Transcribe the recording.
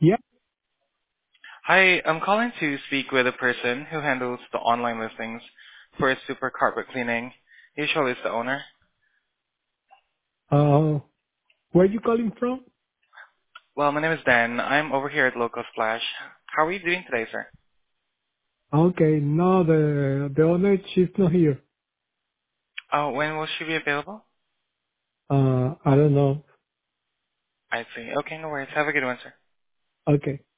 Yeah. Hi, I'm calling to speak with a person who handles the online listings for Super Carpet Cleaning. Usually it's the owner. Uh, where are you calling from? Well, my name is Dan. I'm over here at Local Splash. How are you doing today, sir? Okay. No, the owner, she's not here. Oh, when will she be available? I don't know. I see. Okay, no worries. Have a good one, sir. Okay.